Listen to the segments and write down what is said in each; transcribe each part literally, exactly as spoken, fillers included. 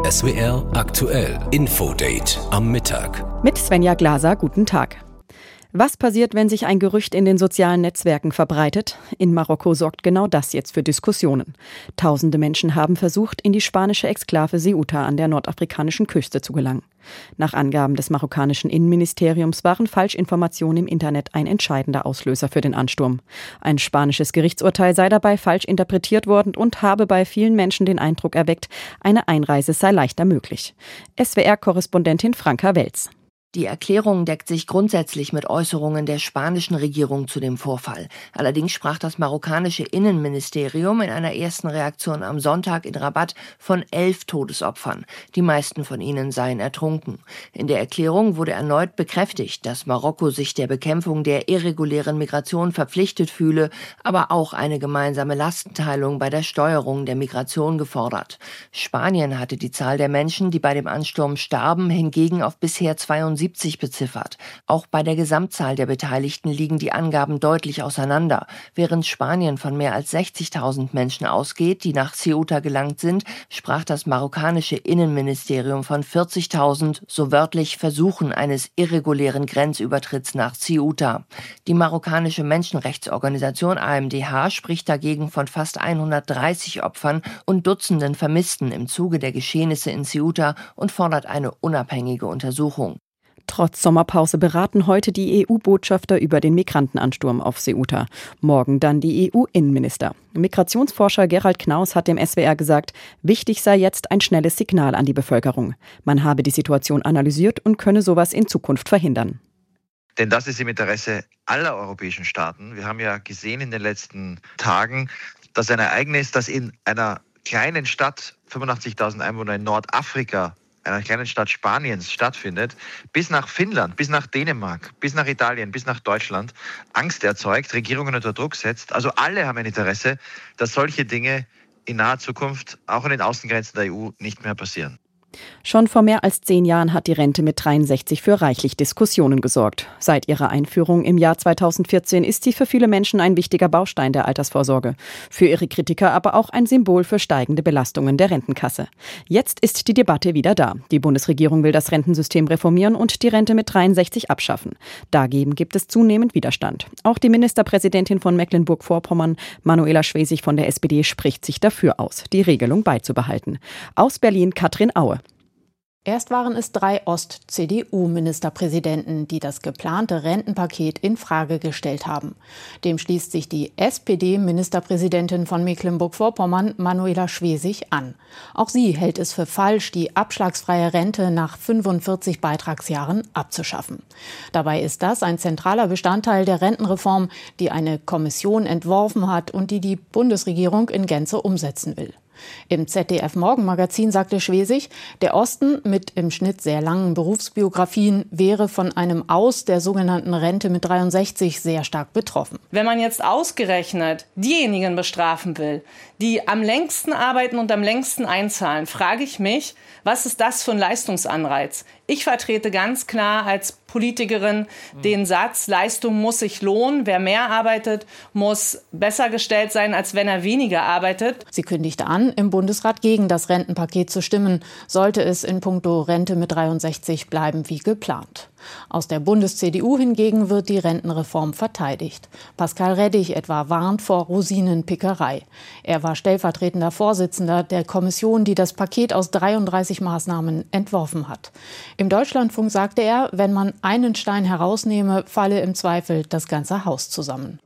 S W R aktuell Infodate am Mittag. Mit Svenja Glaser, guten Tag. Was passiert, wenn sich ein Gerücht in den sozialen Netzwerken verbreitet? In Marokko sorgt genau das jetzt für Diskussionen. Tausende Menschen haben versucht, in die spanische Exklave Ceuta an der nordafrikanischen Küste zu gelangen. Nach Angaben des marokkanischen Innenministeriums waren Falschinformationen im Internet ein entscheidender Auslöser für den Ansturm. Ein spanisches Gerichtsurteil sei dabei falsch interpretiert worden und habe bei vielen Menschen den Eindruck erweckt, eine Einreise sei leichter möglich. S W R-Korrespondentin Franka Welz. Die Erklärung deckt sich grundsätzlich mit Äußerungen der spanischen Regierung zu dem Vorfall. Allerdings sprach das marokkanische Innenministerium in einer ersten Reaktion am Sonntag in Rabat von elf Todesopfern. Die meisten von ihnen seien ertrunken. In der Erklärung wurde erneut bekräftigt, dass Marokko sich der Bekämpfung der irregulären Migration verpflichtet fühle, aber auch eine gemeinsame Lastenteilung bei der Steuerung der Migration gefordert. Spanien hatte die Zahl der Menschen, die bei dem Ansturm starben, hingegen auf bisher zweiundsiebzig beziffert. Auch bei der Gesamtzahl der Beteiligten liegen die Angaben deutlich auseinander. Während Spanien von mehr als sechzigtausend Menschen ausgeht, die nach Ceuta gelangt sind, sprach das marokkanische Innenministerium von vierzigtausend, so wörtlich Versuchen eines irregulären Grenzübertritts nach Ceuta. Die marokkanische Menschenrechtsorganisation A M D H spricht dagegen von fast hundertdreißig Opfern und Dutzenden Vermissten im Zuge der Geschehnisse in Ceuta und fordert eine unabhängige Untersuchung. Trotz Sommerpause beraten heute die E U-Botschafter über den Migrantenansturm auf Ceuta. Morgen dann die E U-Innenminister. Migrationsforscher Gerald Knaus hat dem S W R gesagt, wichtig sei jetzt ein schnelles Signal an die Bevölkerung. Man habe die Situation analysiert und könne sowas in Zukunft verhindern. Denn das ist im Interesse aller europäischen Staaten. Wir haben ja gesehen in den letzten Tagen, dass ein Ereignis, das in einer kleinen Stadt, fünfundachtzigtausend Einwohner in Nordafrika, einer kleinen Stadt Spaniens stattfindet, bis nach Finnland, bis nach Dänemark, bis nach Italien, bis nach Deutschland Angst erzeugt, Regierungen unter Druck setzt. Also alle haben ein Interesse, dass solche Dinge in naher Zukunft auch an den Außengrenzen der E U nicht mehr passieren. Schon vor mehr als zehn Jahren hat die Rente mit dreiundsechzig für reichlich Diskussionen gesorgt. Seit ihrer Einführung im Jahr zweitausendvierzehn ist sie für viele Menschen ein wichtiger Baustein der Altersvorsorge. Für ihre Kritiker aber auch ein Symbol für steigende Belastungen der Rentenkasse. Jetzt ist die Debatte wieder da. Die Bundesregierung will das Rentensystem reformieren und die Rente mit dreiundsechzig abschaffen. Dagegen gibt es zunehmend Widerstand. Auch die Ministerpräsidentin von Mecklenburg-Vorpommern, Manuela Schwesig von der S P D, spricht sich dafür aus, die Regelung beizubehalten. Aus Berlin Katrin Aue. Erst waren es drei Ost-C D U-Ministerpräsidenten, die das geplante Rentenpaket in Frage gestellt haben. Dem schließt sich die S P D-Ministerpräsidentin von Mecklenburg-Vorpommern, Manuela Schwesig, an. Auch sie hält es für falsch, die abschlagsfreie Rente nach fünfundvierzig Beitragsjahren abzuschaffen. Dabei ist das ein zentraler Bestandteil der Rentenreform, die eine Kommission entworfen hat und die die Bundesregierung in Gänze umsetzen will. Im Z D F-Morgenmagazin sagte Schwesig, der Osten mit im Schnitt sehr langen Berufsbiografien wäre von einem Aus der sogenannten Rente mit dreiundsechzig sehr stark betroffen. Wenn man jetzt ausgerechnet diejenigen bestrafen will, die am längsten arbeiten und am längsten einzahlen, frage ich mich, was ist das für ein Leistungsanreiz? Ich vertrete ganz klar als Politikerin den Satz, Leistung muss sich lohnen. Wer mehr arbeitet, muss besser gestellt sein, als wenn er weniger arbeitet. Sie kündigte an, im Bundesrat gegen das Rentenpaket zu stimmen, sollte es in puncto Rente mit dreiundsechzig bleiben wie geplant. Aus der Bundes-C D U hingegen wird die Rentenreform verteidigt. Pascal Reddig etwa warnt vor Rosinenpickerei. Er war stellvertretender Vorsitzender der Kommission, die das Paket aus dreiunddreißig Maßnahmen entworfen hat. Im Deutschlandfunk sagte er, wenn man einen Stein herausnehme, falle im Zweifel das ganze Haus zusammen.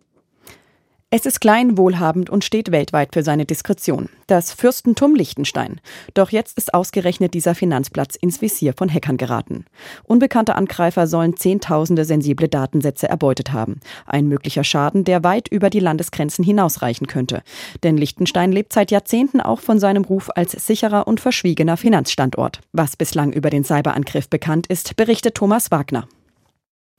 Es ist klein, wohlhabend und steht weltweit für seine Diskretion. Das Fürstentum Liechtenstein. Doch jetzt ist ausgerechnet dieser Finanzplatz ins Visier von Hackern geraten. Unbekannte Angreifer sollen Zehntausende sensible Datensätze erbeutet haben. Ein möglicher Schaden, der weit über die Landesgrenzen hinausreichen könnte. Denn Liechtenstein lebt seit Jahrzehnten auch von seinem Ruf als sicherer und verschwiegener Finanzstandort. Was bislang über den Cyberangriff bekannt ist, berichtet Thomas Wagner.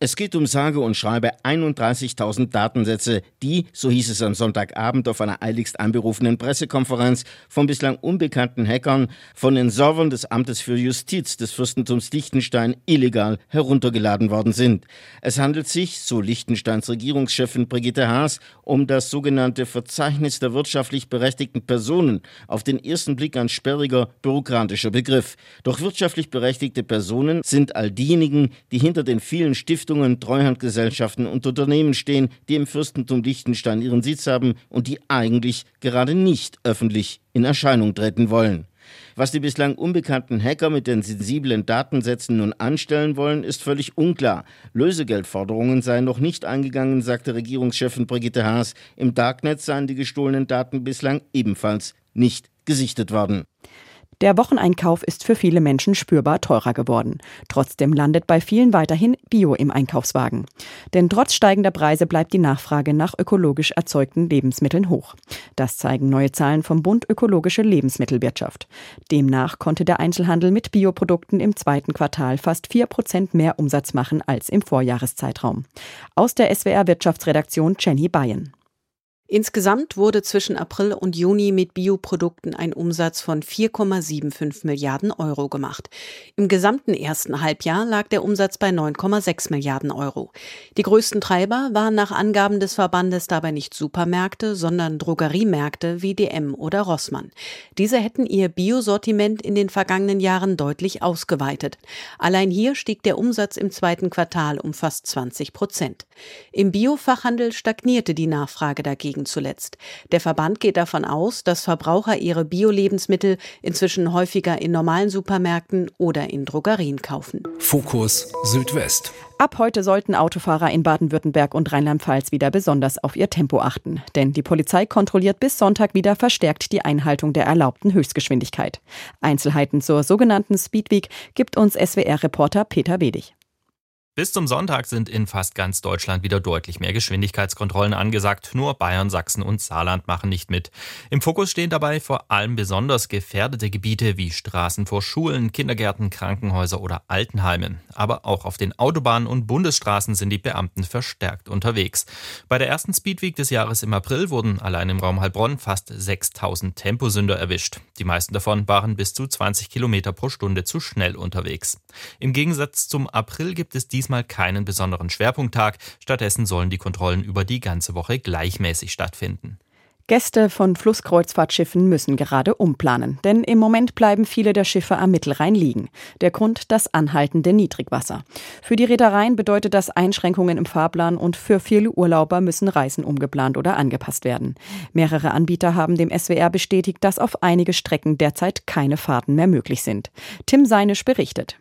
Es geht um sage und schreibe einunddreißigtausend Datensätze, die, so hieß es am Sonntagabend auf einer eiligst einberufenen Pressekonferenz, von bislang unbekannten Hackern von den Servern des Amtes für Justiz des Fürstentums Liechtenstein illegal heruntergeladen worden sind. Es handelt sich, so Liechtensteins Regierungschefin Brigitte Haas, um das sogenannte Verzeichnis der wirtschaftlich berechtigten Personen, auf den ersten Blick ein sperriger, bürokratischer Begriff. Doch wirtschaftlich berechtigte Personen sind all diejenigen, die hinter den vielen Stiftungen, Treuhandgesellschaften und Unternehmen stehen, die im Fürstentum Liechtenstein ihren Sitz haben und die eigentlich gerade nicht öffentlich in Erscheinung treten wollen. Was die bislang unbekannten Hacker mit den sensiblen Datensätzen nun anstellen wollen, ist völlig unklar. Lösegeldforderungen seien noch nicht eingegangen, sagte Regierungschefin Brigitte Haas. Im Darknet seien die gestohlenen Daten bislang ebenfalls nicht gesichtet worden. Der Wocheneinkauf ist für viele Menschen spürbar teurer geworden. Trotzdem landet bei vielen weiterhin Bio im Einkaufswagen. Denn trotz steigender Preise bleibt die Nachfrage nach ökologisch erzeugten Lebensmitteln hoch. Das zeigen neue Zahlen vom Bund Ökologische Lebensmittelwirtschaft. Demnach konnte der Einzelhandel mit Bioprodukten im zweiten Quartal fast vier Prozent mehr Umsatz machen als im Vorjahreszeitraum. Aus der S W R-Wirtschaftsredaktion Jenny Bayen. Insgesamt wurde zwischen April und Juni mit Bioprodukten ein Umsatz von vier Komma fünfundsiebzig Milliarden Euro gemacht. Im gesamten ersten Halbjahr lag der Umsatz bei neun Komma sechs Milliarden Euro. Die größten Treiber waren nach Angaben des Verbandes dabei nicht Supermärkte, sondern Drogeriemärkte wie D M oder Rossmann. Diese hätten ihr Biosortiment in den vergangenen Jahren deutlich ausgeweitet. Allein hier stieg der Umsatz im zweiten Quartal um fast zwanzig Prozent. Im Biofachhandel stagnierte die Nachfrage dagegen zuletzt. Der Verband geht davon aus, dass Verbraucher ihre Bio-Lebensmittel inzwischen häufiger in normalen Supermärkten oder in Drogerien kaufen. Fokus Südwest. Ab heute sollten Autofahrer in Baden-Württemberg und Rheinland-Pfalz wieder besonders auf ihr Tempo achten. Denn die Polizei kontrolliert bis Sonntag wieder verstärkt die Einhaltung der erlaubten Höchstgeschwindigkeit. Einzelheiten zur sogenannten Speed Week gibt uns S W R-Reporter Peter Wedig. Bis zum Sonntag sind in fast ganz Deutschland wieder deutlich mehr Geschwindigkeitskontrollen angesagt. Nur Bayern, Sachsen und Saarland machen nicht mit. Im Fokus stehen dabei vor allem besonders gefährdete Gebiete wie Straßen vor Schulen, Kindergärten, Krankenhäuser oder Altenheimen. Aber auch auf den Autobahnen und Bundesstraßen sind die Beamten verstärkt unterwegs. Bei der ersten Speedweek des Jahres im April wurden allein im Raum Heilbronn fast sechstausend Temposünder erwischt. Die meisten davon waren bis zu zwanzig Kilometer pro Stunde zu schnell unterwegs. Im Gegensatz zum April gibt es dies Diesmal keinen besonderen Schwerpunkttag. Stattdessen sollen die Kontrollen über die ganze Woche gleichmäßig stattfinden. Gäste von Flusskreuzfahrtschiffen müssen gerade umplanen, denn im Moment bleiben viele der Schiffe am Mittelrhein liegen. Der Grund: das anhaltende Niedrigwasser. Für die Reedereien bedeutet das Einschränkungen im Fahrplan und für viele Urlauber müssen Reisen umgeplant oder angepasst werden. Mehrere Anbieter haben dem S W R bestätigt, dass auf einige Strecken derzeit keine Fahrten mehr möglich sind. Tim Seinisch berichtet.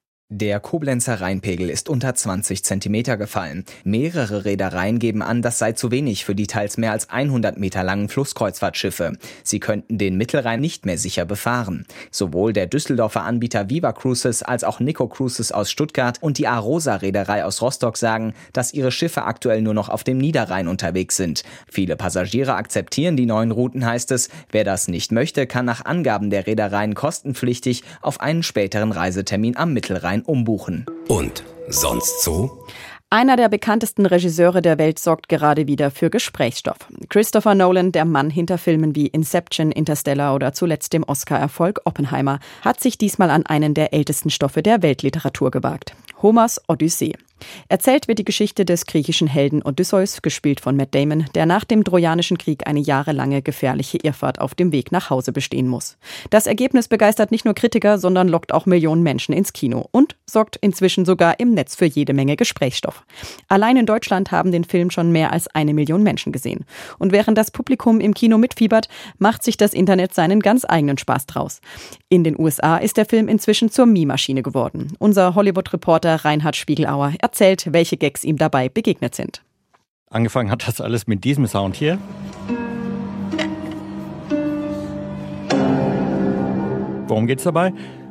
Der Koblenzer Rheinpegel ist unter zwanzig Zentimeter gefallen. Mehrere Reedereien geben an, das sei zu wenig für die teils mehr als hundert Meter langen Flusskreuzfahrtschiffe. Sie könnten den Mittelrhein nicht mehr sicher befahren. Sowohl der Düsseldorfer Anbieter Viva Cruises als auch Nico Cruises aus Stuttgart und die Arosa-Reederei aus Rostock sagen, dass ihre Schiffe aktuell nur noch auf dem Niederrhein unterwegs sind. Viele Passagiere akzeptieren die neuen Routen, heißt es. Wer das nicht möchte, kann nach Angaben der Reedereien kostenpflichtig auf einen späteren Reisetermin am Mittelrhein umbuchen. Und sonst so? Einer der bekanntesten Regisseure der Welt sorgt gerade wieder für Gesprächsstoff. Christopher Nolan, der Mann hinter Filmen wie Inception, Interstellar oder zuletzt dem Oscar-Erfolg Oppenheimer, hat sich diesmal an einen der ältesten Stoffe der Weltliteratur gewagt: Homers Odyssee. Erzählt wird die Geschichte des griechischen Helden Odysseus, gespielt von Matt Damon, der nach dem Trojanischen Krieg eine jahrelange gefährliche Irrfahrt auf dem Weg nach Hause bestehen muss. Das Ergebnis begeistert nicht nur Kritiker, sondern lockt auch Millionen Menschen ins Kino und sorgt inzwischen sogar im Netz für jede Menge Gesprächsstoff. Allein in Deutschland haben den Film schon mehr als eine Million Menschen gesehen. Und während das Publikum im Kino mitfiebert, macht sich das Internet seinen ganz eigenen Spaß draus. In den U S A ist der Film inzwischen zur Meme-Maschine geworden. Unser Hollywood-Reporter Reinhard Spiegelauer erzählt, welche Gags ihm dabei begegnet sind. Angefangen hat das alles mit diesem Sound hier. Worum geht's dabei?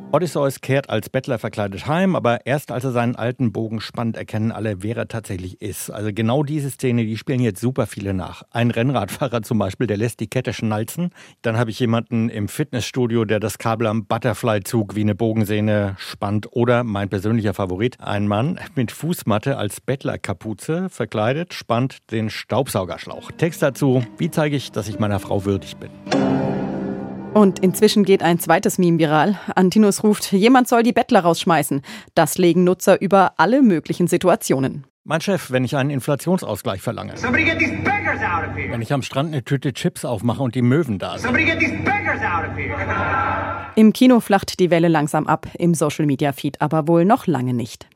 Odysseus kehrt als Bettler verkleidet heim, aber erst als er seinen alten Bogen spannt, erkennen alle, wer er tatsächlich ist. Also genau diese Szene, die spielen jetzt super viele nach. Ein Rennradfahrer zum Beispiel, der lässt die Kette schnalzen. Dann habe ich jemanden im Fitnessstudio, der das Kabel am Butterfly-Zug wie eine Bogensehne spannt. Oder mein persönlicher Favorit, ein Mann mit Fußmatte als Bettlerkapuze verkleidet, spannt den Staubsaugerschlauch. Text dazu: Wie zeige ich, dass ich meiner Frau würdig bin? Und inzwischen geht ein zweites Meme viral. Antinus ruft, jemand soll die Bettler rausschmeißen. Das legen Nutzer über alle möglichen Situationen. Mein Chef, wenn ich einen Inflationsausgleich verlange. Wenn ich am Strand eine Tüte Chips aufmache und die Möwen da sind. Im Kino flacht die Welle langsam ab, im Social-Media-Feed aber wohl noch lange nicht.